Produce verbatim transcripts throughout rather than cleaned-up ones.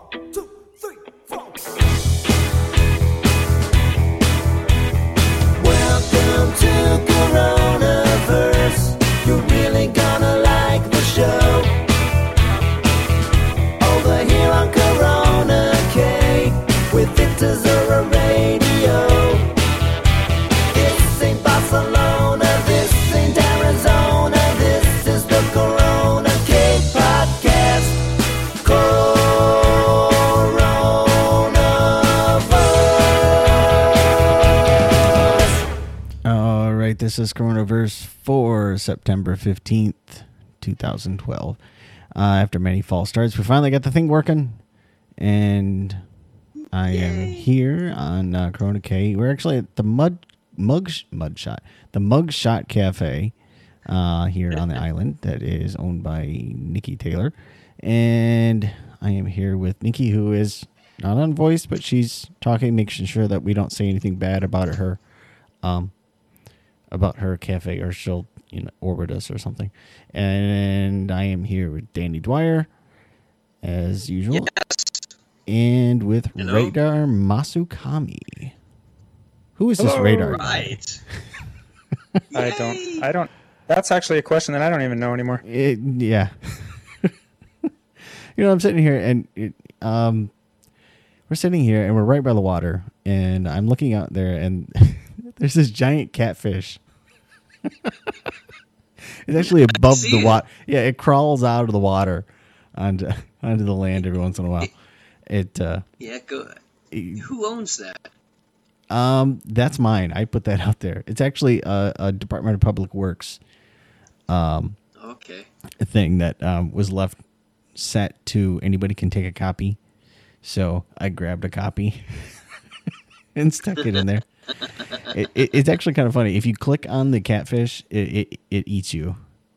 two, three, four. Welcome to Coronaverse. You're really gonna like the show. Over here on Corona K with Victor Zura Radio. This ain't Barcelona, this ain't Arizona, this is the Corona K podcast. Coronaverse. All right, this is Coronaverse for September fifteenth, twenty twelve. Uh, after many false starts, we finally got the thing working, and I Yay. am here on uh, Corona K. We're actually at the Mud Mug Mudshot, the Mugshot Cafe uh, here on the island that is owned by Nikki Taylor, and I am here with Nikki, who is not on voice, but she's talking, making sure that we don't say anything bad about her, um, about her cafe, or she'll you know orbit us or something. And I am here with Danny Dwyer, as usual. Yes. And with Hello. Radar Masukami. Who is this Hello. Radar guy? Right. I Yay. don't. I don't. That's actually a question that I don't even know anymore. It, yeah. You know, I'm sitting here and it, um, we're sitting here and we're right by the water, and I'm looking out there and there's this giant catfish. It's actually above see the it. water. Yeah, it crawls out of the water onto onto the land every once in a while. It uh, Yeah, go. Who owns that? Um, that's mine. I put that out there. It's actually a, a Department of Public Works Okay. thing that um, was left set to anybody can take a copy. So I grabbed a copy and stuck it in there. It, it, it's actually kind of funny. If you click on the catfish, it it, it eats you.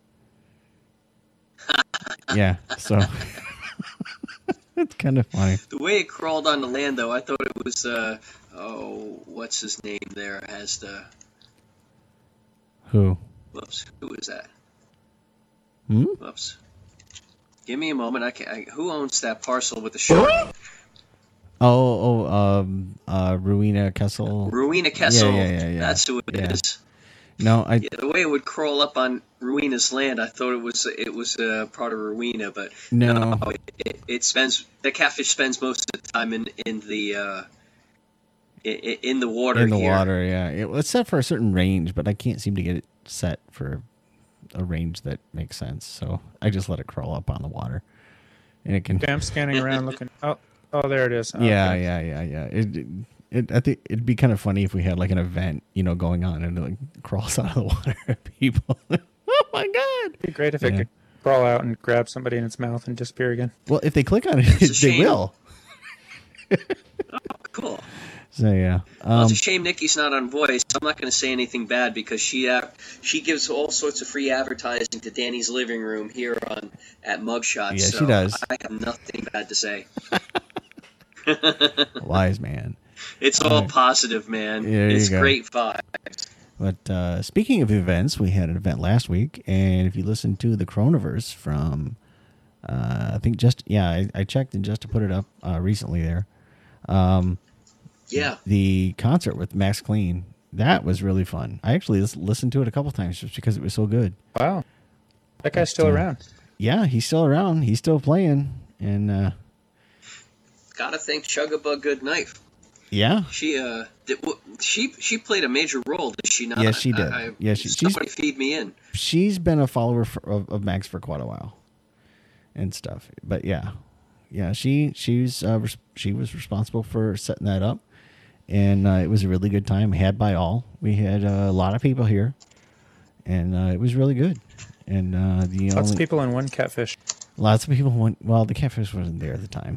Yeah, so it's kind of funny. The way it crawled on the land, though, I thought it was. Uh, oh, what's his name? There has the. Who? Whoops. Who is that? Hmm? Whoops. Give me a moment. I can. I, who owns that parcel with the shark? Oh, oh, um, uh, Rowena Kessel. Rowena Kessel. Yeah, yeah, yeah, yeah. That's who it Yeah. is. No, I. Yeah, the way it would crawl up on Rowena's land, I thought it was it was uh, part of Rowena, but No. it, it, it spends the catfish spends most of the time in in the uh, in, in the water. In the here. water, yeah. It, it's set for a certain range, but I can't seem to get it set for a range that makes sense. So I just let it crawl up on the water, and it can. Okay, I'm scanning around looking. Oh, oh, there it is. Yeah, Okay. yeah, yeah, yeah. It, it, it, I think it'd be kind of funny if we had like an event, you know, going on, and it like crawls out of the water at people. Oh my god! It'd be great if it Yeah. could crawl out and grab somebody in its mouth and disappear again. Well, if they click on it, It's a they shame. will. Cool. So yeah. Well, Um, it's a shame Nikki's not on voice. I'm not going to say anything bad because she uh, she gives all sorts of free advertising to Danny's living room here on at Mugshot. Yeah, so she does. I have nothing bad to say. wise man. It's all positive, man. There you it's go. great vibes. But uh, speaking of events, we had an event last week, and if you listen to the Coronaverse from, uh, I think just yeah, I, I checked and just to put it up uh, recently there, um, Yeah. the concert with Max Clean, that was really fun. I actually lis- listened to it a couple times just because it was so good. Wow, that guy's still Uh, around. Yeah, he's still around. He's still playing, and uh, Gotta thank Chugabug Good Knife. yeah, She uh, did, w- she she played a major role, did she not? Yes, she did. I, I, Yeah, she- she's- somebody feed me in. she's been a follower for, of, of Max for quite a while, and stuff. But yeah, yeah, she she's uh, res- she was responsible for setting that up, and uh, it was a really good time. Had by all, we had uh, a lot of people here, and uh, it was really good. And uh, the Lots only of people in one catfish. lots of people went. Well, the catfish wasn't there at the time.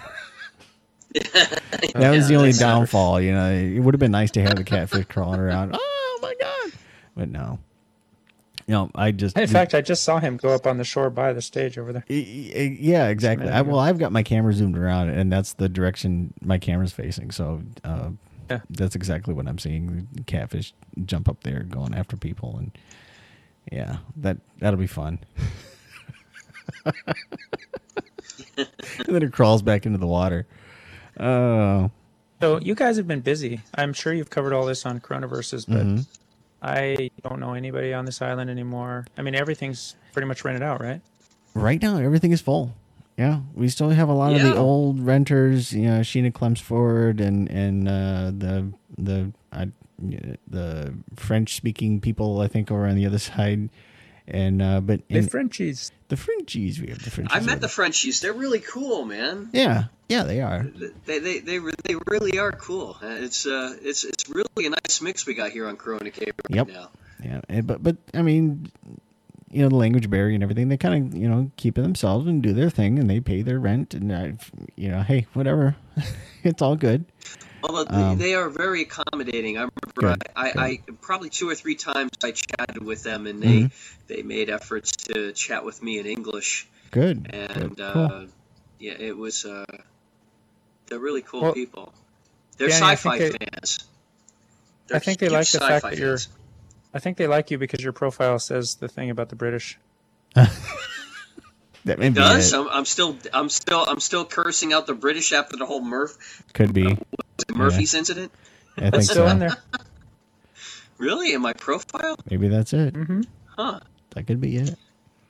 That was the only downfall. You know, it would have been nice to have the catfish crawling around. Oh my god! But no, you know, I just In fact, I just saw him go up on the shore by the stage over there. Y- y- Yeah, exactly. There I, you go. well, I've got my camera zoomed around, and that's the direction my camera's facing. So uh, Yeah. that's exactly what I'm seeing. The catfish jump up there, going after people, and yeah, that that'll be fun. And then it crawls back into the water. Oh, So you guys have been busy. I'm sure you've covered all this on Coronaverses, but Mhm. I don't know anybody on this island anymore. I mean, everything's pretty much rented out, right? right now everything is full. Yeah, we still have a lot of the Yeah. old renters. You know, Sheena Clemsford and and uh, the the uh, the French speaking people. I think over on the other side. And uh, but The in, Frenchies. the Frenchies, we have the Frenchies. I met over- the Frenchies. They're really cool, man. Yeah, yeah, they are. They they they, re- they really are cool. Uh, It's uh it's it's really a nice mix we got here on Corona Cave right Yep. now. Yeah, and, but but I mean, you know, the language barrier and everything. They kind of you know keep it themselves and do their thing, and they pay their rent, and I, you know, hey, whatever, it's all good. Although Um, they, they are very accommodating. I remember Good, I, I, good. I probably two or three times I chatted with them, and they Mhm. they made efforts to chat with me in English. Good, And good, uh, cool. yeah, it was. Uh, they're really cool Well, people. They're Danny, I sci-fi think they- fans. I They're think they huge like the fact sci-fi that you're. fans. I think they like you because your profile says the thing about the British. That may be Does it. I'm, I'm still I'm still I'm still cursing out the British after the whole Murph Could be. Murphy's incident. I think It's still so. in there. Really, in my profile? Maybe that's it. Mm-hmm. Huh? That could be it.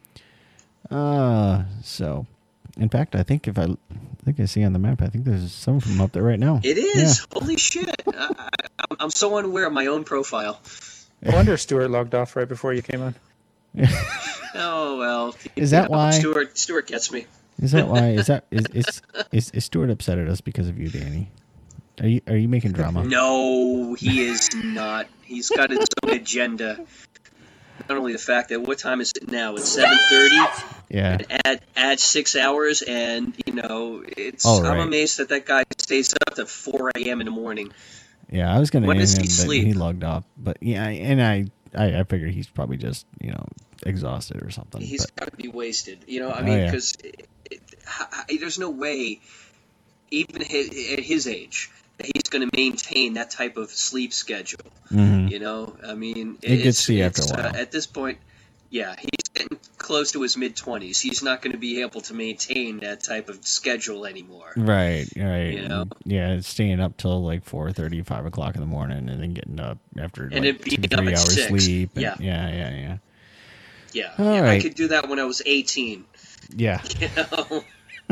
Uh so, in fact, I think if I, I think I see on the map, I think there's some of them up there right now. It is. Holy shit! I, I, I'm- I'm so unaware of my own profile. No wonder Stuart logged off right before you came on. Oh well. Is that why- Stuart Stuart gets me? Is that why? Is that is is is, is Stuart upset at us because of you, Danny? Are you are you making drama? No, he is not. He's got his own agenda. Not only the fact that what time is it now? It's seven thirty. Yeah. Add add six hours, and you know it's. Oh, I'm right. amazed that that guy stays up to four a.m. in the morning. Yeah, I was gonna When end does him, he but sleep? he logged off. But yeah, and I, I, I figured he's probably just you know exhausted or something. He's but, got to be wasted. You know, I Oh, mean, yeah. because there's no way, even his, at his age, that he's going to maintain that type of sleep schedule. Mhm. You know, I mean, It gets it's- to you after a it's, while. Uh, at this point, yeah, he's getting close to his mid twenties. He's not going to be able to maintain that type of schedule anymore. Right, right. You know? Yeah, it's staying up till like four thirty, five o'clock in the morning, and then getting up after And like it two, being up three at hours six. sleep. and- Yeah. yeah, yeah, yeah. Yeah, All yeah I right. could do that when I was eighteen. Yeah. You know,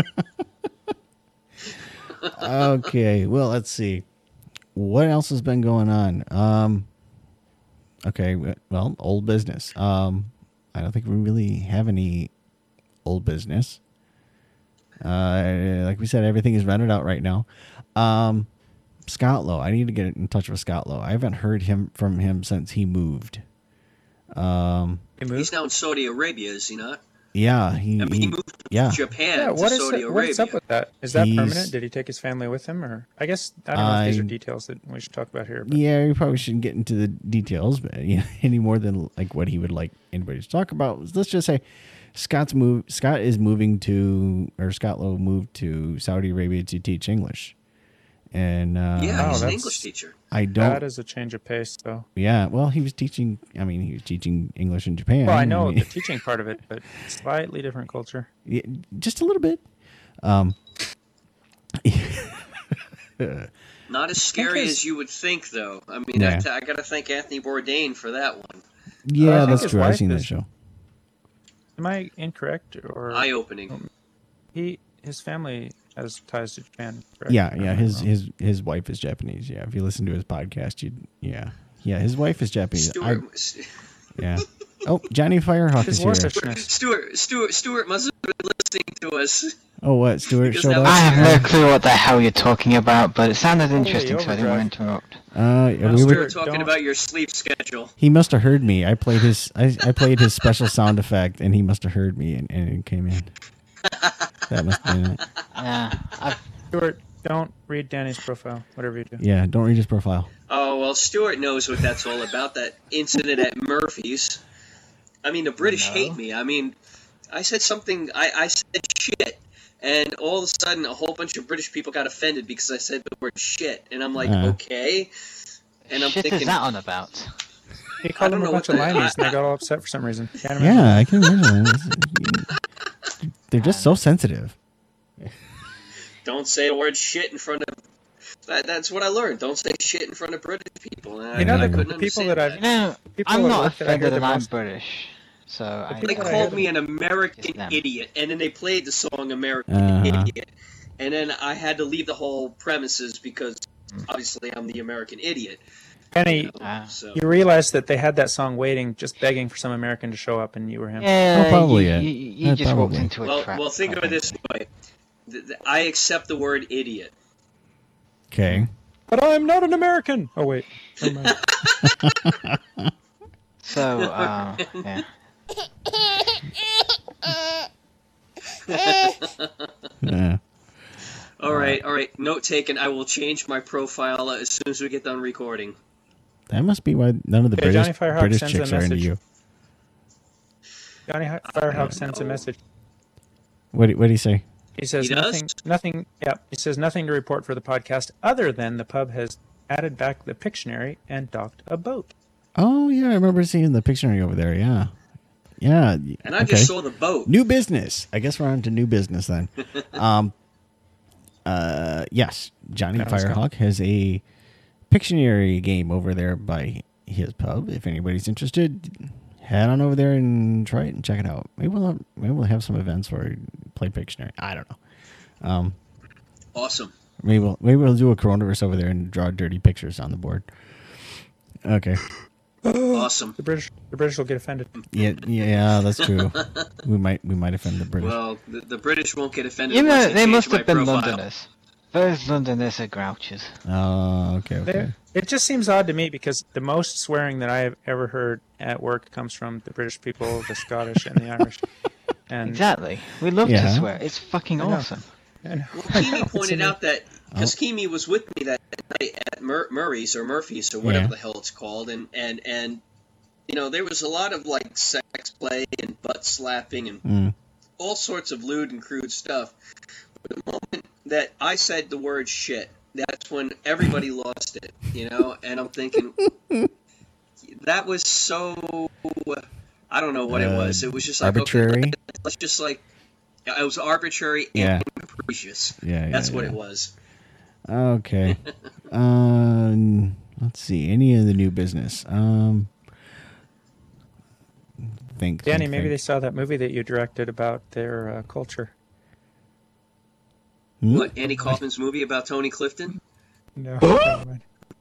Okay. Well, let's see. What else has been going on? Um. Okay. Well, old business. Um. I don't think we really have any old business. Uh, like we said, everything is rented out right now. Um, Scott Lowe. I need to get in touch with Scott Lowe. I haven't heard him from him since he moved. Um. He he's moved. now in Saudi Arabia, is he not? Yeah. He. I mean, he he moved yeah. from Japan Yeah, to what is Saudi it, Arabia. what's up with that? Is that He's- permanent? Did he take his family with him, or I guess I don't know if these I- are details that we should talk about here. But Yeah, we probably shouldn't get into the details, but you know, any more than like what he would like anybody to talk about. Let's just say Scott's move. Scott is moving to, or Scott Lowe moved to Saudi Arabia to teach English, and uh, Yeah, Oh, he's an that's- English teacher. I that don't. is a change of pace, though. Yeah, well, he was teaching. I mean, he was teaching English in Japan. Well, I know mean, the teaching part of it, but slightly different culture. yeah, just a little bit. Um, Not as scary his- as you would think, though. I mean, Yeah. I, I got to thank Anthony Bourdain for that one. yeah, think that's his true. I've wife seen that is- show. Am I incorrect, or Eye-opening. he his family has ties to Japan? Correct? Yeah, Or yeah. am I His wrong? his his wife is Japanese. Yeah, if you listen to his podcast, you yeah yeah. His wife is Japanese. I- Stuart, yeah. Oh, Johnny Firehawk His is here. dwarfishness. Stuart, Stuart, Stuart must have been listening to us. Oh, what? Stuart Because showed that up. was- I have no clue what the hell you're talking about, but it sounded Holy interesting, so I didn't want to interrupt. Uh, yeah, we We were, were talking don't- about your sleep schedule. he must have heard me. I played his. I, I played his special sound effect, and he must have heard me and, and came in. That must have been it. Yeah, I've, Stuart, don't read Danny's profile, whatever you do. Yeah, don't read his profile. Oh, well, Stuart knows what that's all about, that incident at Murphy's. I mean, the British No. hate me. I mean, I said something, I, I said shit, and all of a sudden a whole bunch of British people got offended because I said the word shit. And I'm like, Uh. okay. And I'm shit thinking, is that on about? He called I them don't a know bunch what of the- limeys, and I- they got all upset for some reason. Can't imagine. Yeah, I can imagine. they're just so sensitive. Don't say the word shit in front of. That, that's what I learned. Don't say shit in front of British people. And I, You know, I the- couldn't the people understand that I've- You know, People I'm at not work that I hear offended the that I'm most- British, so I. They people that I called hear me an American It's them. idiot, and then they played the song American Uh-huh. Idiot. And then I had to leave the whole premises because obviously I'm the American idiot. Penny, Ah. So you realized that they had that song waiting, just begging for some American to show up, and you were him. Yeah, Oh, probably you, it. you, you Yeah, just walked probably. into a well, trap. well, think I of it this way. Th- th- I accept the word idiot. Okay. But I'm not an American. Oh wait. Never mind. So, uh, yeah. Yeah. All right, all right. Note taken. I will change my profile as soon as we get done recording. That must be why none of the Okay, British Johnny Firehawk British sends a chicks are into message. you. Johnny Hi- Firehawk sends a message. What what do you say? He says He does? nothing. Nothing. Yeah. He says nothing to report for the podcast other than the pub has added back the Pictionary and docked a boat. Oh yeah, I remember seeing the Pictionary over there. Yeah, yeah. And I okay. just saw the boat. New business. I guess we're on to new business then. um, uh, yes, Johnny That was good. Firehawk has a Pictionary game over there by his pub. If anybody's interested, head on over there and try it and check it out. Maybe we'll have, maybe we'll have some events where we play Pictionary. I don't know. Um, Awesome. maybe we'll maybe we'll do a coronavirus over there and draw dirty pictures on the board. Okay. Awesome. The British. The British will get offended. Yeah, yeah, that's true. we might we might offend the British. Well, the, the British won't get offended. You unless know, they they change must my have been profile. Londoners. Those Londoners are grouches. Oh, okay, okay. There- It just seems odd to me because the most swearing that I have ever heard at work comes from the British people, the Scottish, and the Irish. And Exactly. We love Yeah. to swear. It's fucking I know. awesome. and Well, Kimi It's pointed in- out that because Oh. Kimi was with me that night at Mur- Murray's or Murphy's or whatever Yeah. the hell it's called, and and and you know there was a lot of like sex play and butt slapping and Mm. all sorts of lewd and crude stuff. But the moment that I said the word shit, that's when everybody lost it, you know. And I'm thinking that was so. I don't know what it Uh, was. It was just like arbitrary? Okay, let's just like it was arbitrary Yeah. and capricious. Yeah, yeah, That's what yeah. it was. Okay. um, let's see. Any of the new business? Um, think. Danny, think, maybe they think. saw that movie that you directed about their uh, culture. Hmm? What, Andy Kaufman's movie about Tony Clifton? No, never mind.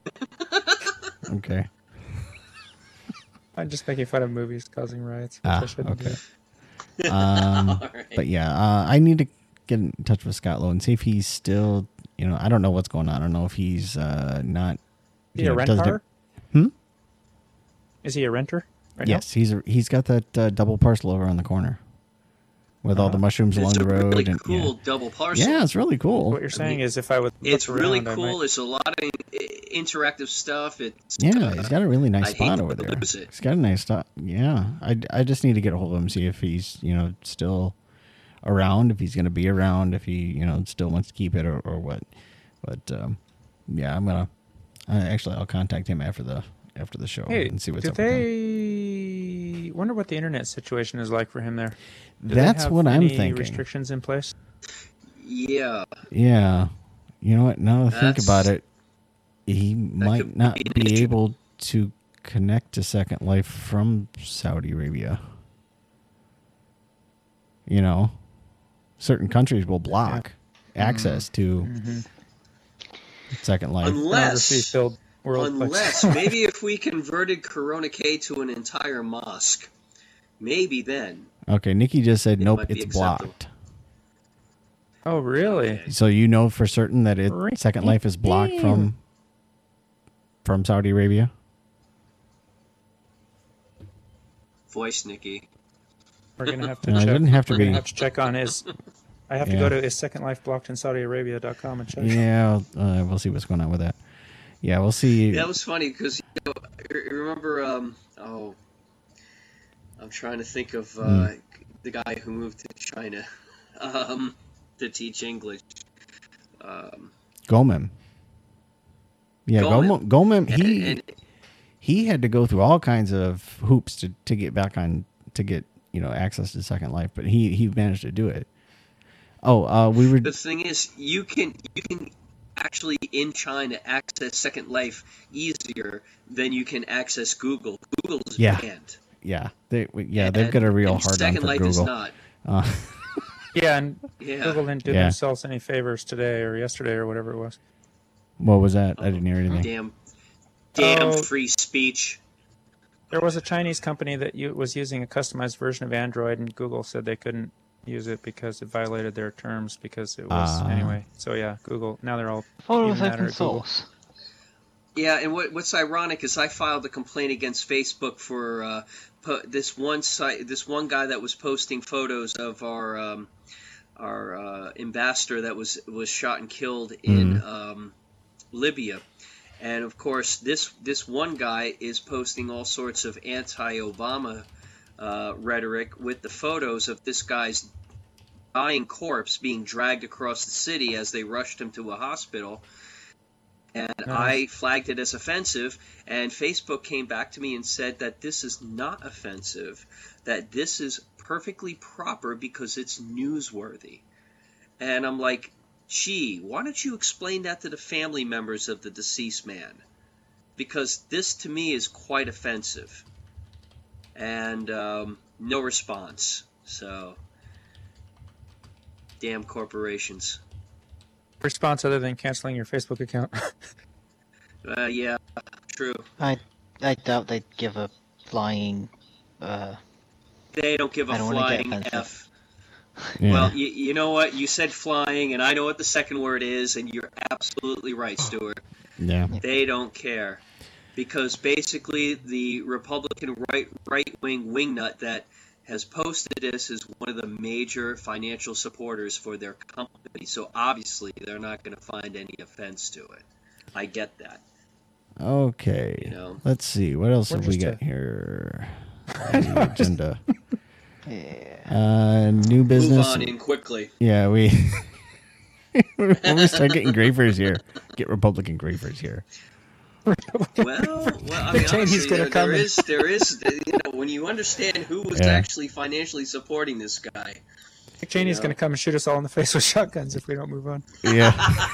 Okay. I'm just making fun of movies causing riots. Which Ah, I shouldn't okay. do. Um, All right. but yeah, uh, I need to get in touch with Scott Lowe and see if he's still. You know, I don't know what's going on. I don't know if he's uh, not. Is he you a know, rent doesn't- car? Hmm? Is he a renter? Right Yes, he's a, he's got that uh, double parcel over on the corner with all the Uh-huh. mushrooms along It's a the road. really and cool yeah. double parcel. yeah, it's really cool. Now? What you're saying is, if I would, look It's really around, I cool. might- It's a lot of i- interactive stuff. It's Yeah, uh, he's got a really nice I'd hate spot to over there. lose it. He's got a nice spot. Yeah, I, I just need to get a hold of him, see if he's you know still around, if he's going to be around, if he you know still wants to keep it or, or what. But um, yeah, I'm gonna. Uh, actually, I'll contact him after the after the show Hey, and see what's do up. with him. they wonder what the internet situation is like for him there? Do they That's have what I'm any thinking. Restrictions in place? Yeah. Yeah, you know what? Now that I think That's- about it, he might could not be an be issue. able to connect to Second Life from Saudi Arabia. You know, certain countries will block access to Mm-hmm. Second Life. Unless, Pornography-filled world. unless maybe if we converted Corona K to an entire mosque, maybe then. Okay, Nikki just said It nope, might be it's acceptable. blocked. Oh, really? Okay. So you know for certain that it Really? Second Life is blocked from from Saudi Arabia. Voice Nikki. We're gonna have to No, it check. doesn't have to We're be. gonna have to check on his. I have to Yeah. go to is Second Life blocked in Saudi Arabia dot com and check. Yeah, uh, we'll see what's going on with that. Yeah, we'll see. That was funny because you know, I remember. Um, oh, I'm trying to think of uh, Hmm. the guy who moved to China um, to teach English. Um, Gomem. Yeah, Gomem. Gomem. Gomem and, he and he had to go through all kinds of hoops to, to get back on to get you know access to Second Life, but he he managed to do it. Oh, uh, we were. The thing is, you can you can actually in China access Second Life easier than you can access Google. Google's Yeah. banned. Yeah, they. Yeah, they've And- got a real and hard on Second for Life Google. is not. Uh, Yeah, and Yeah. Google didn't do Yeah. themselves any favors today or yesterday or whatever it was. what was that? I didn't hear anything. Damn, damn Oh. free speech. There was a Chinese company that u- was using a customized version of Android, and Google said they couldn't use it because it violated their terms because it was Ah. anyway. So yeah, Google. Now they're all Follow even us madder open at Google. source. Yeah, and what, what's ironic is I filed a complaint against Facebook for uh, po- this one site, this one guy that was posting photos of our um, our uh, ambassador that was was shot and killed in um, Libya, and of course this this one guy is posting all sorts of anti-Obama uh, rhetoric with the photos of this guy's dying corpse being dragged across the city as they rushed him to a hospital. And I flagged it as offensive, and Facebook came back to me and said that this is not offensive, that this is perfectly proper because it's newsworthy. And I'm like, gee, why don't you explain that to the family members of the deceased man? Because this to me is quite offensive. And um, no response. So, damn corporations. Response other than canceling your Facebook account. Uh, yeah, true. I I doubt they'd give a flying. Uh, They don't give a I don't wanna get flying offensive. F. Yeah. Well, you, you know what? You said flying, and I know what the second word is, and you're absolutely right, Stuart. yeah. They don't care. Because basically, the Republican right right wing wingnut that has posted this is one of the major financial supporters for their company. So obviously, they're not going to find any offense to it. I get that. Okay. You know. Let's see. What else We're have we just got a- here? On the agenda. yeah. Uh, new business. Move on in quickly. Yeah, we. When we start getting griefers here, get Republican griefers here. Well, well, I mean, Cheney's honestly, gonna there, come there in. is, there is, you know, when you understand who was Yeah. actually financially supporting this guy. Dick Cheney's Yeah. going to come and shoot us all in the face with shotguns if we don't move on. Yeah.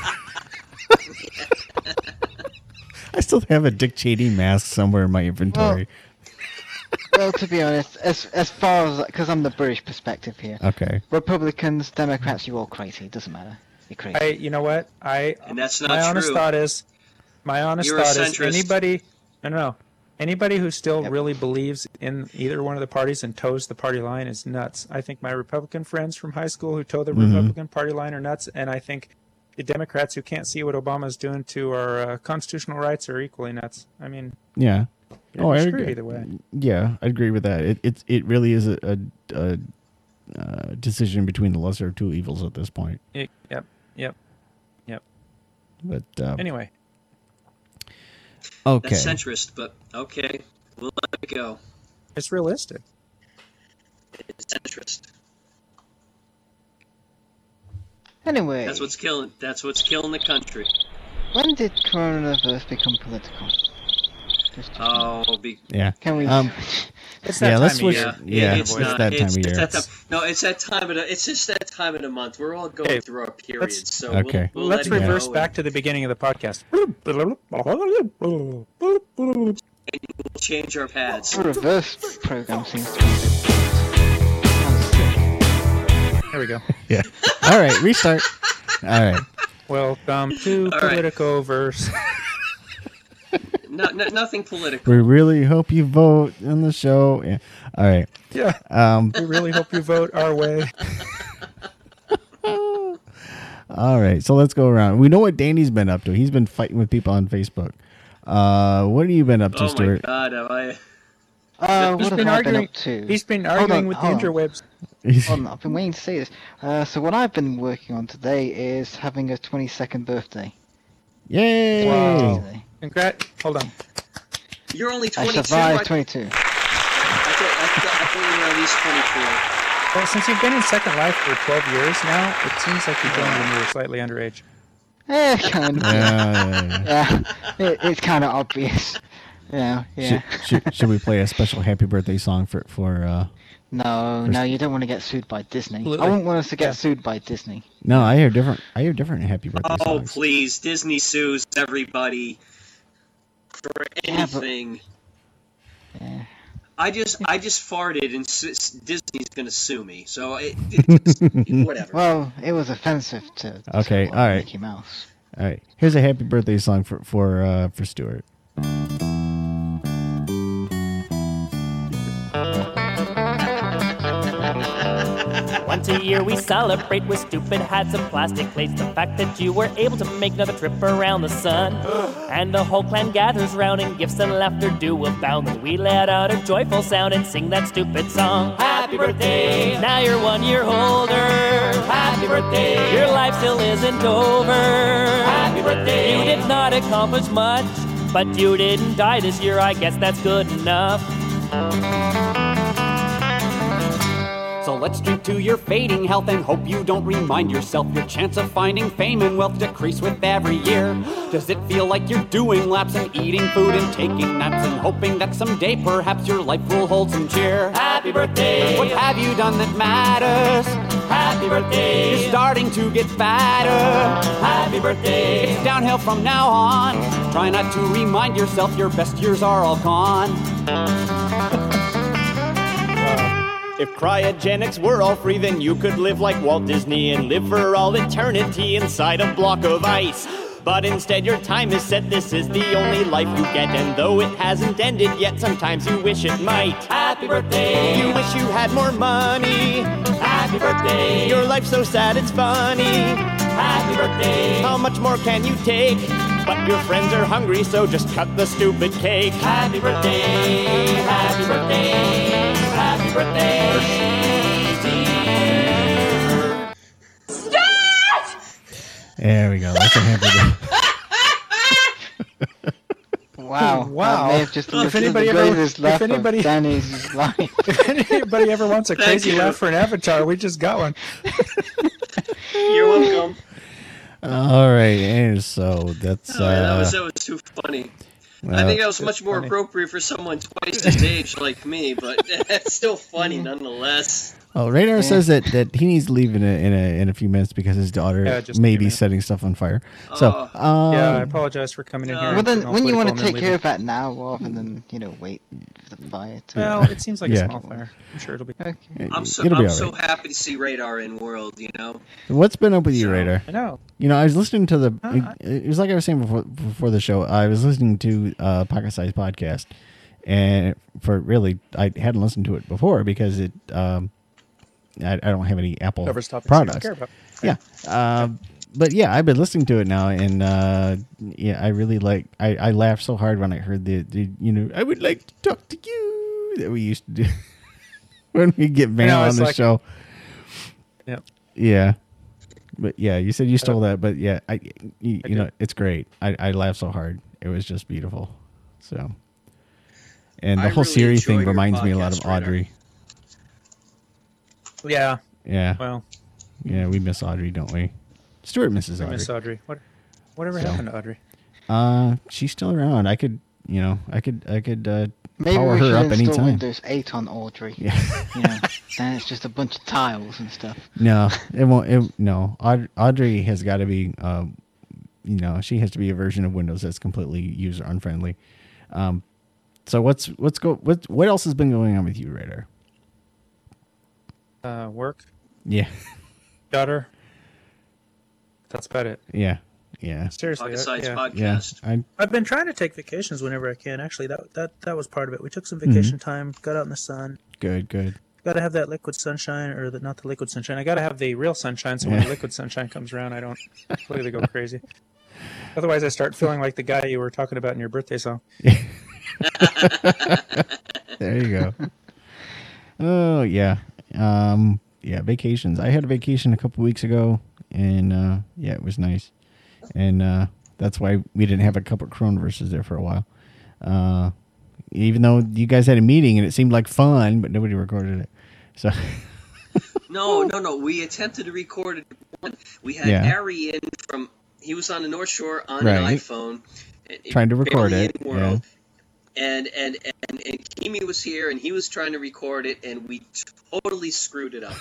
I still have a Dick Cheney mask somewhere in my inventory. Well, to be honest, as as far as because I'm the British perspective here, Okay. Republicans, Democrats, you're all crazy. It doesn't matter. You're crazy. I, you know what? I And that's not my honest true. thought is, my honest You're a thought is centrist. anybody, no, no, no, anybody who still Yep. really believes in either one of the parties and toes the party line is nuts. I think my Republican friends from high school who toe the Mhm. Republican Party line are nuts, and I think the Democrats who can't see what Obama's doing to our uh, constitutional rights are equally nuts. I mean, Yeah. you're Oh, I screwed agree. either way. Yeah, I agree with that. It it's it really is a, a, a uh, decision between the lesser of two evils at this point. It- yep, yep. But um, Anyway, okay. That's centrist, but okay, we'll let it go. it's realistic. It's centrist. Anyway, That's what's killing. That's what's killing the country. when did coronavirus become political? Just, Oh, be, Yeah. can we? Um, It's that Yeah, time let's of switch- year. Yeah, it's it's not. that time it's, of it's year. that time- no, it's that time of the. It's just that time of the month. We're all going Hey, through our periods, let's- so Okay. we'll, we'll Let's let it reverse go, back to the beginning of the podcast. and we'll change our pads. the reverse program seems to be. Sounds sick. There we go. Yeah. All right. Restart. All right. Welcome to All right. Politico Verse. No, no, nothing political. We really hope you vote in the show. Yeah. All right. Yeah, Um. we really hope you vote our way. All right. So let's go around. We know what Danny's been up to. He's been fighting with people on Facebook. Uh, what have you been up to, Oh my Stuart? God, have I? Uh, He's what have been I been arguing. up to? He's been Hold arguing on, with the hold on. interwebs. Hold on, I've been waiting to say this. Uh, so what I've been working on today is having a twenty-second birthday. Yay! Wow. Today. Congrats. Hold on. You're only I twenty-two. survived I, twenty-two. I, thought, I, thought, I thought you were at least twenty-four. Well, since you've been in Second Life for twelve years now, it seems like you joined when you were slightly underage. Eh, kind of. Yeah, yeah, yeah. Yeah, it, it's kind of obvious. Yeah, yeah. Should, should, should we play a special happy birthday song for for uh, No, no, you don't want to get sued by Disney. Absolutely. I wouldn't want us to get Yeah. sued by Disney. No, I hear different. I hear different happy birthday Oh, songs. please. Disney sues everybody for Yeah, but- anything. Yeah. I just I just farted and s- s- Disney's going to sue me. So it, it's, whatever. Well, it was offensive to, to Okay, uh, all right. Mickey Mouse. All right, here's a happy birthday song for for uh, for Stuart. Once a year we celebrate with stupid hats and plastic plates. The fact that you were able to make another trip around the sun. And the whole clan gathers round and gifts and laughter do abound. And we let out a joyful sound and sing that stupid song. Happy birthday, now you're one year older. Happy birthday, your life still isn't over. Happy birthday, you did not accomplish much, but you didn't die this year, I guess that's good enough. So let's drink to your fading health and hope you don't remind yourself your chance of finding fame and wealth decrease with every year. Does it feel like you're doing laps and eating food and taking naps and hoping that someday perhaps your life will hold some cheer? Happy birthday, What have you done that matters? happy birthday, You're starting to get fatter. happy birthday. It's downhill from now on. Try not to remind yourself your best years are all gone. If cryogenics were all free, then you could live like Walt Disney and live for all eternity inside a block of ice. But instead your time is set, this is the only life you get. And though it hasn't ended yet, sometimes you wish it might. Happy birthday, You wish you had more money. happy birthday, Your life's so sad it's funny. happy birthday, How much more can you take? But your friends are hungry, so just cut the stupid cake. happy birthday, happy birthday, happy birthday, dear. There we go. That's a happy birthday. Wow. Wow. That may have just If elicited anybody the ever- greatest if laugh anybody- of Danny's life. If anybody ever wants a Thank crazy you. laugh for an avatar, we just got one. You're welcome. All right, and so that's Oh, yeah, that uh, was that was too funny. I well, think that was much more funny. appropriate for someone twice his age like me, but it's still funny nonetheless. Oh, Radar says that, that he needs to leave in a in a in a few minutes because his daughter Yeah, just a may few be minutes. setting stuff on fire. So, Oh. um, Yeah, I apologize for coming in here. Well, Well, and then, getting all when you want to political and take then care of that now rather than, you know, wait for the fire to... leaving. Well, it seems like Yeah. a small fire. I'm sure it'll be. Okay. I'm so it'll be I'm all so right. happy to see Radar in World. You know, What's been up with you, So- Radar? I know. You know, I was listening to the. Uh, It was like I was saying before before the show. I was listening to uh, Pocket Size Podcast, and for really, I hadn't listened to it before because it. Um, I, I don't have any Apple Covers topics you don't products. care about. Yeah, um, but yeah, I've been listening to it now, and uh, yeah, I really like. I, I laughed so hard when I heard the, the. You know, I would like to talk to you that we used to do when we get Van know, on it's the like- show. Yep. Yeah. But yeah, you said you stole that, but yeah, I you, I you know, did. it's great. I, I laughed so hard. It was just beautiful. So, and the I whole really Siri enjoy thing your reminds me a lot of podcast, Radar. Audrey. Yeah. Yeah. Well, Yeah, we miss Audrey, don't we? Stuart misses I Audrey. miss Audrey. What? Whatever So. happened to Audrey? Uh, she's still around. I could, you know, I could, I could uh, Maybe power we her should up install anytime. Windows eight on Audrey. Yeah. You know, then it's just a bunch of tiles and stuff. No, it won't. It, no, Aud- Audrey has got to be, um, you know, she has to be a version of Windows that's completely user unfriendly. Um, so what's what's go what what else has been going on with you, Radar? Uh, work, Yeah, daughter. That's about it. yeah, yeah, Seriously. Pocket I- Size yeah. yeah. Podcast. I I've been trying to take vacations whenever I can. Actually, that that that was part of it. We took some Mm-hmm. vacation time, got out in the sun. good, good. Got to have that liquid sunshine, or the, not the liquid sunshine. I got to have the real sunshine, so when Yeah. the liquid sunshine comes around, I don't completely go crazy. Otherwise, I start feeling like the guy you were talking about in your birthday song. There you go. Oh yeah, um, yeah. Vacations. I had a vacation a couple weeks ago, and uh, yeah, it was nice. And uh, that's why we didn't have a couple of Coronaverses there for a while. Uh, even though you guys had a meeting and it seemed like fun, but nobody recorded it. So No, no, no. We attempted to record it. One. We had Yeah. Ari in from. He was on the North Shore on Right. an iPhone. and- Trying to record barely it, in World. and and and and Kimi was here, and he was trying to record it, and we totally screwed it up.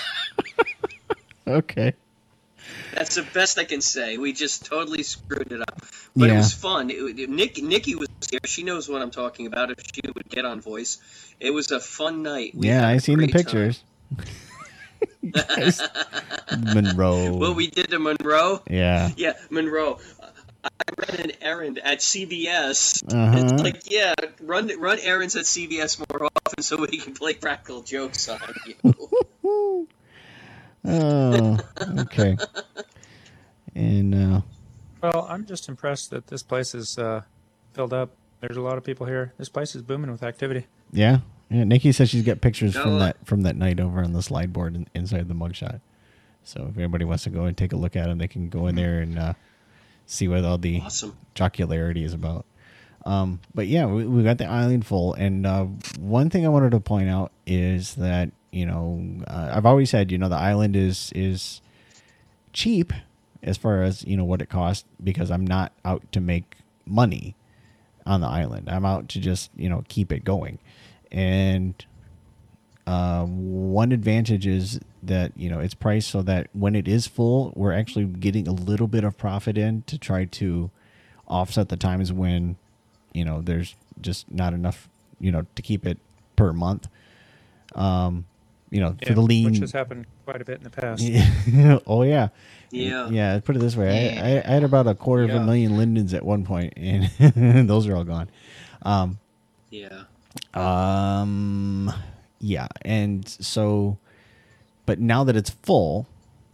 Okay. That's the best I can say. We just totally screwed it up, but Yeah. it was fun. It, it- Nick Nikki was here. She knows what I'm talking about. If she would get on voice, it was a fun night. We Yeah, had a I seen the great time. pictures. Yes. Monroe. Well, we did to Monroe. Yeah. Yeah, Monroe. I ran an errand at C V S. Uh-huh. It's like, yeah, run run errands at C V S more often so we can play practical jokes on you. Oh, okay. And uh, Well, I'm just impressed that this place is uh, filled up. There's a lot of people here. This place is booming with activity. yeah, yeah. Nikki says she's got pictures Got a from lot. that from that night over on the slide board in, inside the mugshot. So if anybody wants to go and take a look at them, they can go in there and uh, see what all the Awesome. jocularity is about. Um, but yeah, we, we got the island full. And uh, one thing I wanted to point out is that, you know, uh, I've always said, you know, the island is is cheap as far as, you know, what it costs, because I'm not out to make money on the island. I'm out to just, you know, keep it going. And uh, one advantage is that, you know, it's priced so that when it is full, we're actually getting a little bit of profit in to try to offset the times when, you know, there's just not enough, you know, to keep it per month. Um, you know, for Yeah, the lean. which has happened quite a bit in the past. Oh, yeah. Yeah. Yeah, put it this way. Yeah. I, I, I had about a quarter of Yeah. a million lindens at one point, and those are all gone. Um, Yeah. um, yeah, and so, but now that it's full,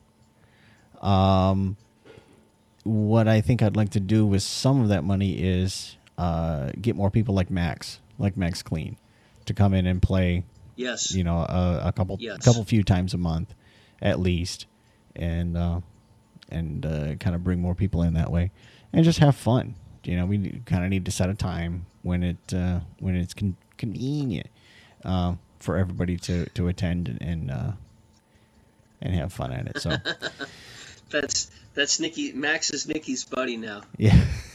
um, what I think I'd like to do with some of that money is uh, get more people like Max, like Max Clean, to come in and play. Yes. You know, a, a couple, Yes. couple few times a month, at least, and uh, and uh, kind of bring more people in that way, and just have fun. You know, we kind of need to set a time when it uh, when it's con- convenient uh, for everybody to, to attend and and, uh, and have fun at it. So That's that's Nikki. Max is Nikki's buddy now. yeah,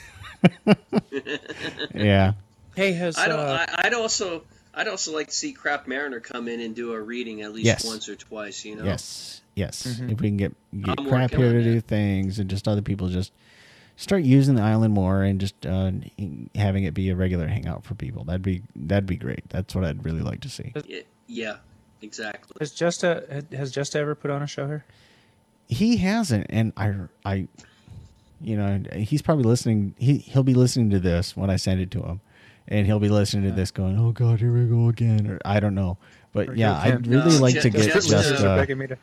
yeah, Hey, has I don't. uh, I, I'd also. I'd also like to see Crap Mariner come in and do a reading at least Yes. once or twice. You know. yes, yes. Mhm. If we can get get I'm crap working here on to do that. things, and just other people just start using the island more, and just uh, having it be a regular hangout for people. That'd be that'd be great. That's what I'd really like to see. Yeah, yeah, exactly. has Justa has Justa ever put on a show here? He hasn't, and I, I, you know, he's probably listening. He he'll be listening to this when I send it to him, and he'll be listening to this, going, "Oh God, here we go again," or I don't know. But Or yeah, he'll I'd can't- really No, like ju- to get just, just. uh, Listeners are Uh, begging me to.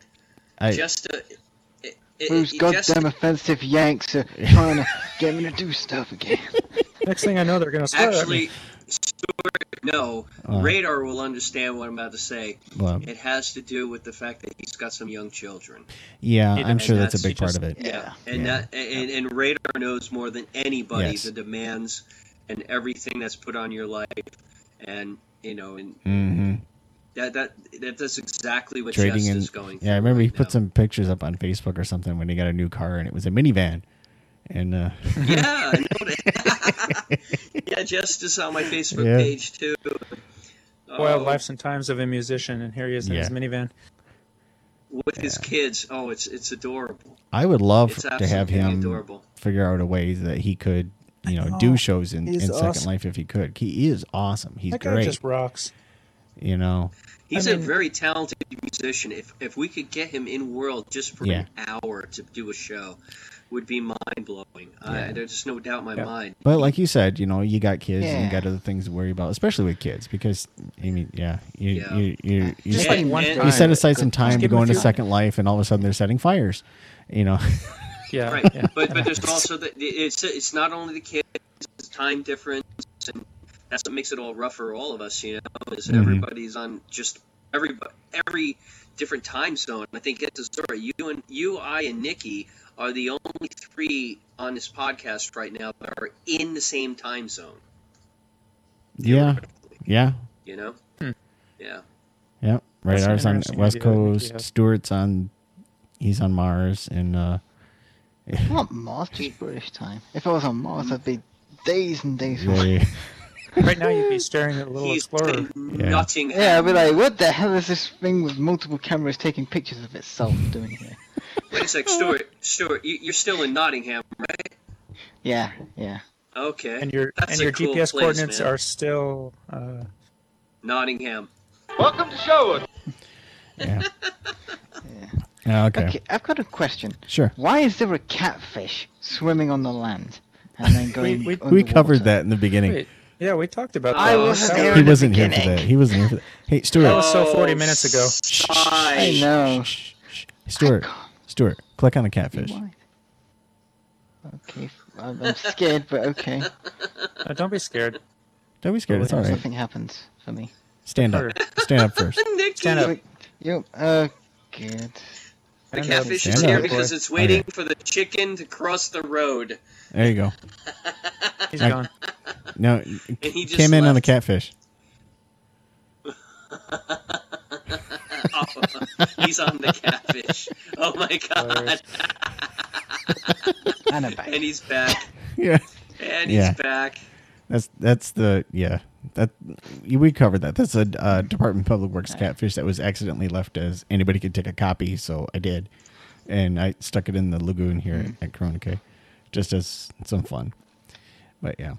I, Just a, it, it, Those it- goddamn just, offensive Yanks are trying to get me to do stuff again. Next thing I know, they're going to swear at me. actually, Stuart, no, Uh. Radar will understand what I'm about to say. well, It has to do with the fact that he's got some young children. yeah, He I'm does. sure And that's a that's- big he part just- of it. Yeah, and Yeah. that and, and Radar knows more than anybody Yes. the demands and everything that's put on your life, and you know, and Mm-hmm. that that that that's exactly what Trading Jess in. is going through. Yeah, I remember he right put now. some pictures up on Facebook or something when he got a new car, and it was a minivan. And uh, Yeah, I know that. Yeah, Jess is on my Facebook Yeah. page too. Wild Oh, lives and times of a musician, and here he is in his Yeah. minivan. with his kids. Oh, it's it's adorable. I would love It's to have absolutely him adorable. figure out a way that he could, you know, know. do shows in, in He's Second awesome. Life if he could. He is awesome. He's That guy great. just rocks. You know, He's I a mean- very talented musician. If if we could get him in world just for Yeah. an hour to do a show, would be mind blowing. Yeah. There's just no doubt in my Yeah. mind. but like you said, you know, you got kids and you Yeah. got other things to worry about, especially with kids, because I mean, yeah, you Yeah. you you, you, Just set, like one and- you time. set aside some time to give go him a into few- Second Life, and all of a sudden they're setting fires. You know, Yeah, Right, yeah. but but there's also the it's it's not only the kids, it's time difference, and that's what makes it all rough for all of us. You know, is Mhm. everybody's on just every every different time zone. I think it's a story. You and you, I, and Nikki are the only three on this podcast right now that are in the same time zone. yeah, yeah, You know, Hmm. yeah. yeah. Right, That's an ours on interesting West idea that Nikki Coast. has. Stuart's on, he's on Mars, and uh, Not Mars, just British time. If I was on Mars, I'd be days and days they, away. Right now, you'd be staring at a little He's Explorer. been Yeah. nutting. Yeah, I'd be like, what the hell is this thing with multiple cameras taking pictures of itself doing here? Wait a sec, Stuart. Stuart, you, you're still in Nottingham, right? Yeah, yeah. Okay. And your That's and a your cool G P S place, coordinates man. are still. Uh, Nottingham. Welcome to Sherwood. Yeah. Yeah. Yeah, okay. Okay, I've got a question. Sure. Why is there a catfish swimming on the land and then going we- We underwater? covered that in the beginning. wait, yeah, we talked about I that. wasn't That there was- He in the wasn't here for beginning. that. He wasn't here for that. Hey, Stuart. That was so forty minutes ago. I know. Shh, shh. Stuart. Stuart, click on the catfish. Why? Okay, I'm I'm scared, but okay. Uh, don't be scared. Don't be scared. It's all right. Nothing happens for me. Stand up. Stand up first. Nicky. Stand up. Wait, yo, uh, good. The Stand up. catfish is Stand here up. because it's waiting Okay. for the chicken to cross the road. There you go. He's I- gone. No, he just came in on the left. catfish. Oh, he's on the catfish. Oh my god. And I'm back. And he's back. Yeah. And he's Yeah. back. That's that's the yeah that we covered that. That's a uh, Department of Public Works catfish that was accidentally left as anybody could take a copy, so I did, and I stuck it in the lagoon here Mm. at Corona Cay, just as some fun. But yeah.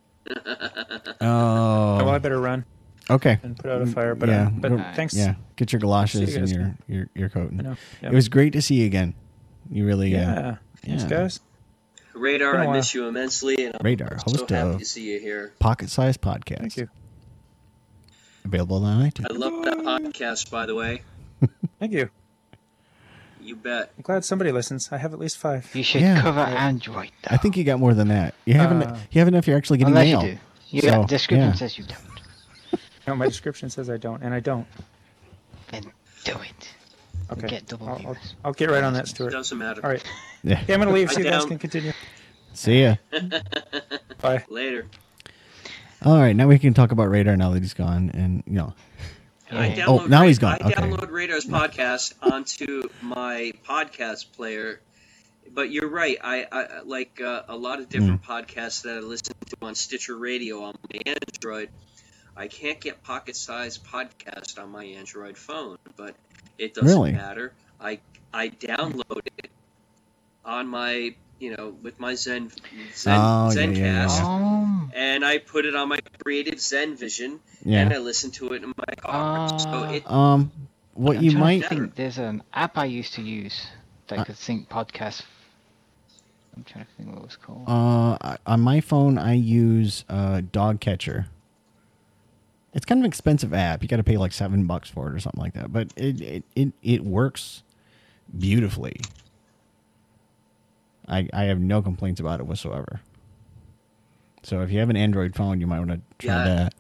Oh, well, I Oh. better run Okay. and put out a fire. But, yeah. uh, but go- thanks. Yeah. Get your galoshes See you and guys. your, your your coat. I know. Yeah. It was great to see you again. You really yeah. uh, Thanks, yeah. guys. Radar, Been a I while. miss you immensely, and I'm Radar, so host happy of to see you here. Pocket Size Podcast. Thank you. Available on I iTunes. love that podcast, by the way. Thank you. You bet. I'm glad somebody listens. I have at least five. You should Yeah. cover Android, though. I think you got more than that. You haven't. Uh, you haven't if you're actually getting Unless mail. you do. You So, got description yeah. says you don't. No, my description says I don't, and I don't. Then do it. Okay. Get double I'll, I'll, viewers. I'll get right on that, Stuart. Doesn't matter. All right. Yeah. Okay, I'm gonna leave. I So you guys down. can continue. See ya. Bye. Later. All right, now we can talk about Radar now that he's gone, and you know. I Yeah. download Oh, now Ra- he's gone. I Okay. download Radar's podcast onto my podcast player. But you're right. I, I like uh, a lot of different Hmm. podcasts that I listen to on Stitcher Radio on my Android. I can't get Pocket Size Podcast on my Android phone, but it doesn't Really? matter. I I download it on my you know with my Zen Zen Oh, yeah, Zencast, yeah, yeah. Um, and I put it on my Creative Zen Vision, Yeah. and I listen to it in my car. so Ah. it Um, what I'm you trying might to think. There's an app I used to use that Uh, could sync podcasts. I'm trying to think what it was called. uh I- on my phone I use uh Dog Catcher. It's kind of an expensive app. You got to pay like seven bucks for it or something like that, but it it it, it works beautifully. I I have no complaints about it whatsoever. So if you have an Android phone, you might want to try Yeah. that.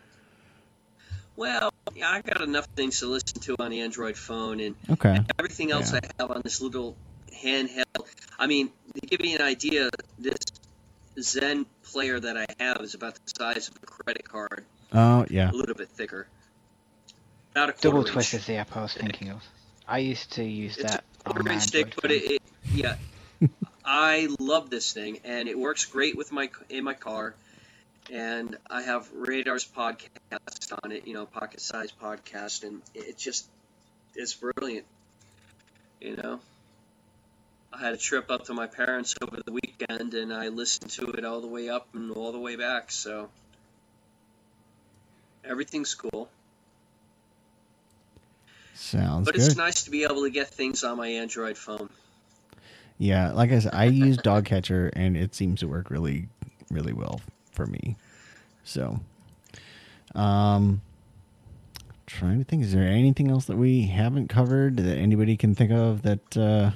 well, yeah, I got enough things to listen to on the Android phone, and Okay. everything else Yeah. I have on this little handheld. I mean, to give you an idea, this Zen player that I have is about the size of a credit card, Oh yeah. a little bit thicker. About a quarter Double inch. Twist is the app I was thinking of. I used to use It's that a on quarter my inch Android stick, but phone. it, it yeah. I love this thing, and it works great with my in my car. And I have Radar's podcast on it, you know, Pocket Size Podcast, and it just it's brilliant. You know, I had a trip up to my parents over the weekend, and I listened to it all the way up and all the way back. So everything's cool. Sounds But good. it's nice to be able to get things on my Android phone. Yeah, like I said, I use Dog Catcher, and it seems to work really, really well for me. So, um, trying to think, is there anything else that we haven't covered that anybody can think of that uh,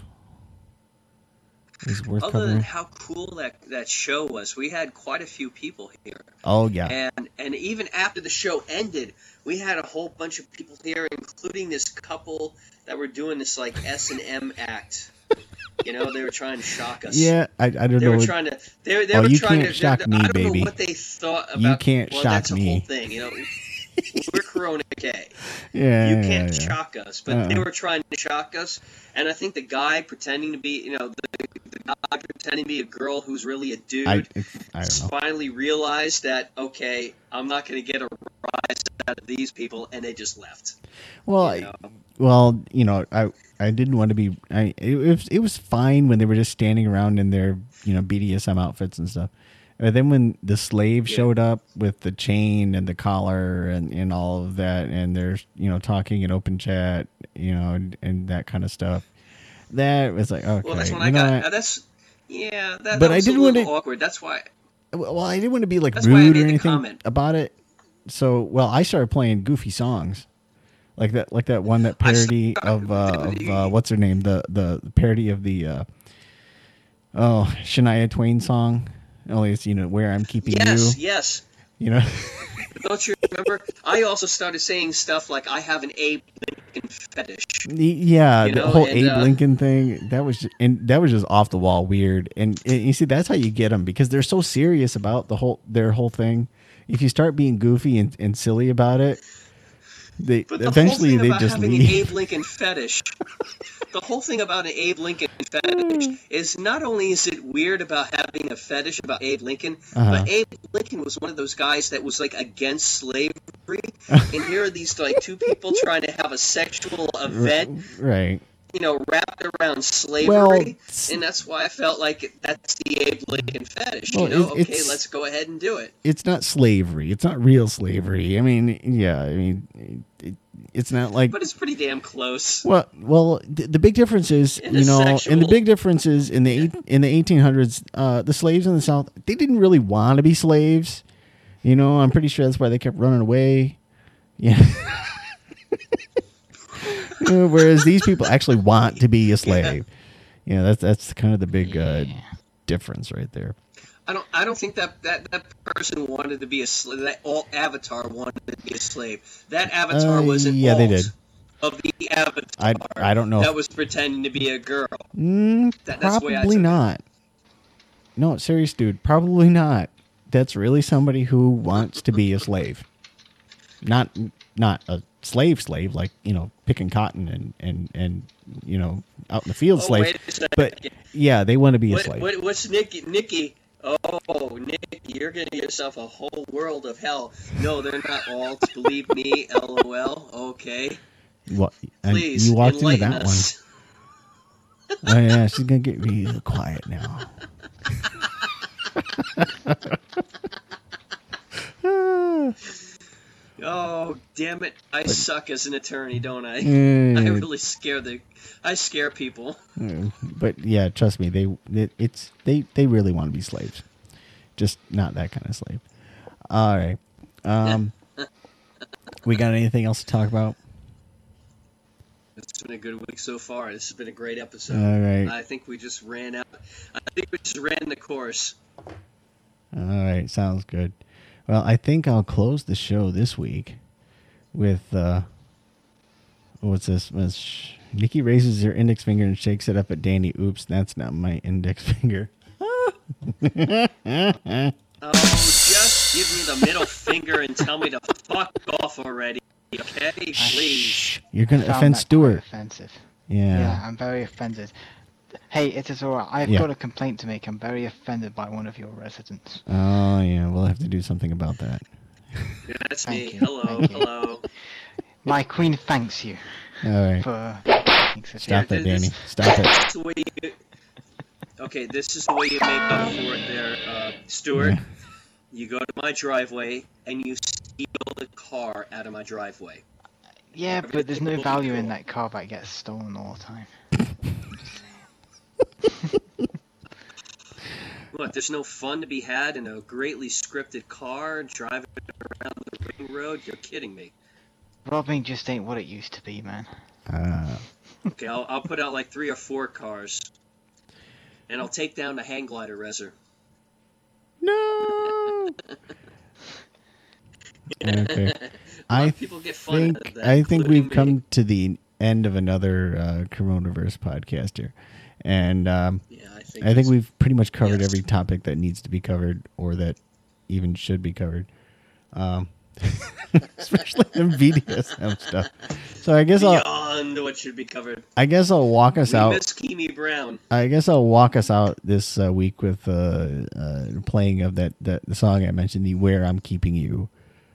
is worth Other covering? than how cool that, that show was, we had quite a few people here. Oh yeah, And and even after the show ended, we had a whole bunch of people here, including this couple that were doing this like S and M act. You know, they were trying to shock us. yeah. I, I don't They know. were what- tring to. They, they Oh, were you trying can't to. shock they- me, I don't baby. know what they thought about. You can't well, shock that's a me. whole thing. You know, we're Corona K. yeah, You yeah, can't yeah. shock us, but they Uh-uh. were trying to shock us. And I think the guy pretending to be, you know, the, the guy pretending pretending to be a girl who's really a dude. I it's, I don't know. Finally realized that, okay, I'm not going to get a rise out of these people, and they just left. Well, You know? I, well, you know, I I didn't want to be. I it, was it was fine when they were just standing around in their you know B D S M outfits and stuff. But then when the slave Yeah. showed up with the chain and the collar and, and all of that, and they're you know talking in open chat, you know, and, and that kind of stuff, that was like okay. Well, that's when you I know got. what? Uh, that's yeah. That, But that I was a didn't little wanna- awkward. That's why. Well, I didn't want to be like That's why I rude made or the anything comment. about it. So, well, I started playing goofy songs, like that, like that one that I saw- parody of uh, of uh, what's her name, the the parody of the uh, oh Shania Twain song. Only it's you know where I'm keeping Yes, you. yes. You know, Don't you remember? I also started saying stuff like, "I have an Abe Lincoln fetish." yeah, You the know, whole and, Abe uh, Lincoln thing. That was just, and that was just off the wall weird. And, and you see, that's how you get them because they're so serious about the whole their whole thing. If you start being goofy and, and silly about it, they But the eventually whole thing they about just having leave. an Abe Lincoln fetish, the whole thing about an Abe Lincoln fetish is not only is it weird about having a fetish about Abe Lincoln, Uh-huh. but Abe Lincoln was one of those guys that was like against slavery, and here are these like two people trying to have a sexual event, Right. you know, wrapped around slavery, Well, and that's why I felt like that's the Abe Lincoln fetish. Well, you know, it- okay, it's- let's go ahead and do it. It's not slavery. It's not real slavery. I mean, yeah. I mean, it, it's not like. But it's pretty damn close. Well, well, the, the big difference is, In you a know, and the sexual- big difference is in the eight, in the eighteen hundreds, uh, the slaves in the South, they didn't really want to be slaves. You know, I'm pretty sure that's why they kept running away. Yeah. You know, whereas these people actually want to be a slave. Yeah, that's that's kind of the big uh, difference right there. I don't. I don't think that, that that person wanted to be a slave. That all Avatar wanted to be a slave. That Avatar Uh, was an yeah, they alt did. of the Avatar. I I don't know. That was pretending to be a girl. Mm, That- that's the way I probably took it. not. No, serious, dude. Probably not. That's really somebody who wants to be a slave. Not not a slave slave, like, you know, picking cotton and, and, and you know, out in the field Oh, slave. wait a second. But, yeah, they want to be a What, slave. what, what's Nikki? Nikki? Oh, Nikki, you're gonna get yourself a whole world of hell. No, they're not all. Believe me. LOL. Okay. What? And Please you walked into enlighten that us. one. Oh, yeah, she's going to get real quiet now. Oh, damn it! I suck as an attorney, don't I? Mm. I really scare the. I scare people. Mm, But yeah, trust me, they it, it's they they really want to be slaves, just not that kind of slave. All right, um, we got anything else to talk about? It's been a good week so far. This has been a great episode. All right. I think we just ran out. I think we just ran the course. All right, sounds good. Well, I think I'll close the show this week with uh, what's this? Was Nikki raises her index finger and shakes it up at Danny. Oops, that's not my index finger. Oh, just give me the middle finger and tell me to fuck off already. Okay, please. You're gonna I found offend that quite Stuart. Offensive. Yeah. Yeah, I'm very offended. Hey, it is alright. I've Yeah. got a complaint to make. I'm very offended by one of your residents. Oh yeah, we'll have to do something about that. Yeah, that's Thank me. you, Hello, thank you. hello. My queen thanks you All right, for making such stop a... it, this- Danny. Stop it. This is the way you, okay, this is the way you make up for it there, uh, Stuart. Yeah. You go to my driveway and you steal the car out of my driveway. Yeah, but there's no Everything will be value in cool. that car that gets stolen all the time. What, there's no fun to be had in a greatly scripted car driving around the ring road? You're kidding me. Robbing just ain't what it used to be, man. Uh, Okay, I'll, I'll put out like three or four cars. And I'll take down the hang glider reser. no. Okay. A lot I of people get fun out of think that, I think including we've me. come to the end of another uh, Coronavirus podcast here, and um, Yeah, I think, I think it's- we've pretty much covered Yes. every topic that needs to be covered or that even should be covered. Um, especially the B D S M stuff. So I guess I'll Beyond what should be covered. I guess I'll walk us We out. miss Kimi Brown. I guess I'll walk us out this uh, week with uh, uh, playing of that, that the song I mentioned, the "Where I'm Keeping You."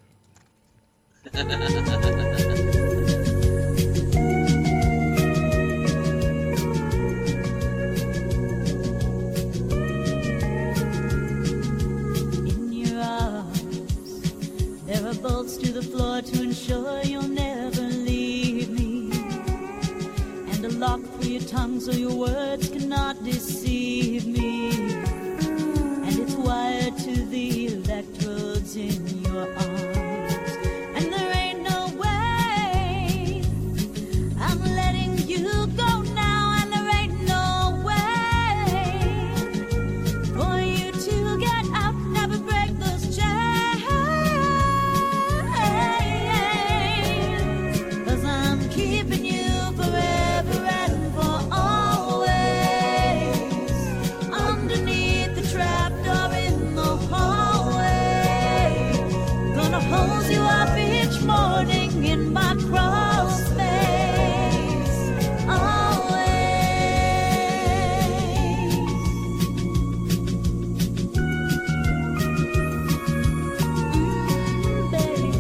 In your arms, there are bolts to the floor to ensure you'll never leave me, and a lock for your tongue so your words cannot deceive me, and it's wired to the electrodes in your arms, and there ain't no way I'm letting you go now, and there ain't no way for you to get up, never break those chains, 'cause I'm keeping you forever and for always, underneath the trapdoor in the hallway, gonna hold you up each morning in my crawl space, always. Mm,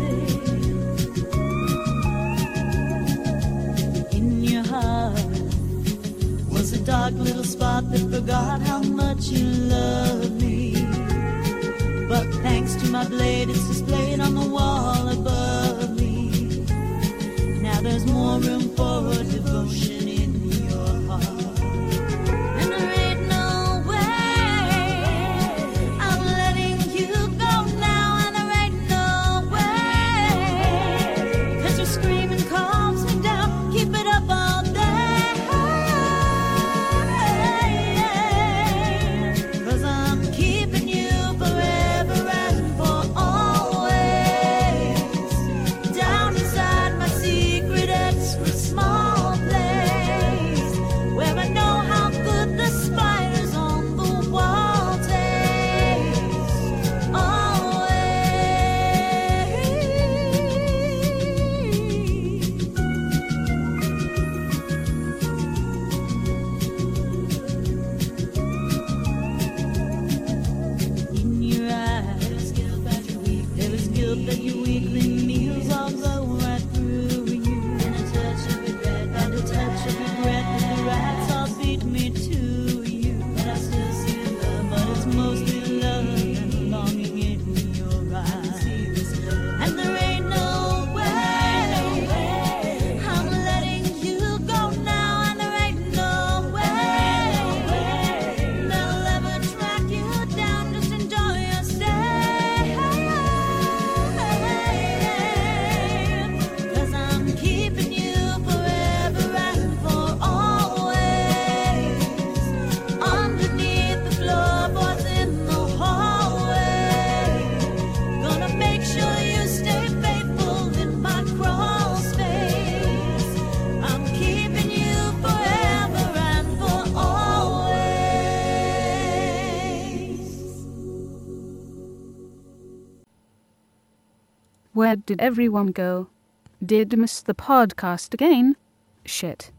baby. In your heart was a dark little spot that forgot how much you love me, but thanks to my blade it's displayed on the wall above me. Now there's more room for devotion in your heart, and there ain't no way I'm letting you go now, and there ain't no way, 'cause your screaming calms me down, keep it up all day, 'cause I'm keeping you forever and for always, down inside my secret extra small place, where I know how good the spiders on the wall taste, always. In your eyes, there is guilt that your weakling meals all go right through you, and a touch of regret, and a touch of regret that the rats all beat me to you, but I still see love, but it's mostly love and longing in your eyes, and there ain't no way I'm letting you go now, and there ain't no way they'll ever track you down, just enjoy your stay, 'cause I'm keeping you forever and for always, underneath the floorboards in the hallway, gonna make sure you stay faithful in my crawl space, I'm keeping you forever and for always. Where did everyone go? Did miss the podcast again? Shit.